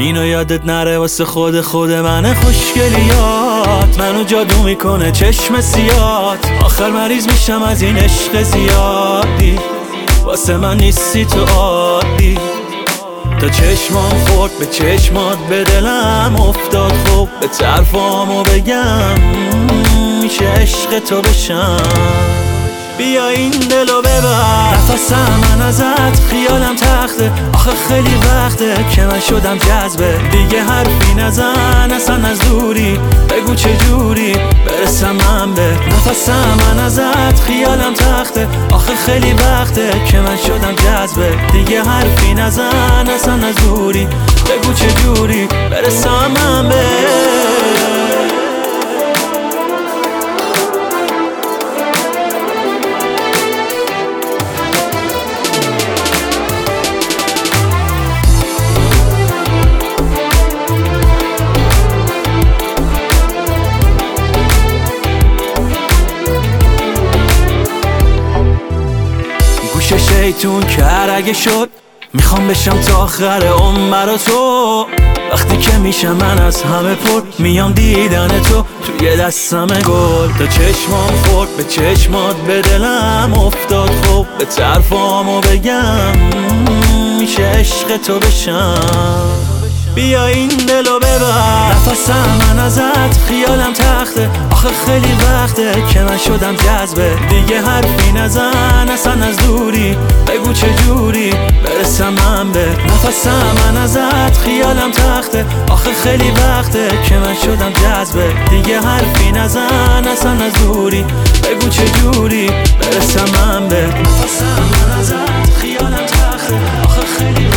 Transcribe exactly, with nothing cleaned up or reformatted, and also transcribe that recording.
اینو یادت نره واسه خود خود من خوشگلیات، منو جادو میکنه چشم سیات، آخر مریض میشم از این عشق زیادی، واسه من نیستی تو عادی. تا چشمام خورد به چشمات به دلم افتاد، خوب به طرفامو بگم میشه عشق تو بشم. بیا این دلو ببر، نفسم من ازت خیالم تخته، آخه خیلی وقته که من شدم جذبه، دیگه حرفی نزن اصلا از دوری، بگو چجوری برسم من به. نفسم من ازت خیالم تخته، آخه خیلی وقته که من شدم جذبه، دیگه حرفی نزن اصلا از دوری، بگو چجوری برسم من به. شیطون کر اگه شد میخوام بشم تا آخر عمر تو، وقتی که میشم من از همه پر میام دیدن تو توی دستم گل. تا چشمام خورد به چشمات به دلم افتاد، خوب به طرفامو بگم میشه عشق تو بشم. بیا این دلو ببر، نفسم من ازت خیالم تخته، آخه خیلی وقته که من شدم جذبه، دیگه حرفی نزن اصلا از دوری، بگو چجوری برسم من به. نفسم من ازت خیالم تخته، آخه خیلی وقته که من شدم جذبه، دیگه حرفی نزن اصلا از دوری، بگو چجوری برسم من به. نفسم من ازت خیالم تخته، آخه خیلی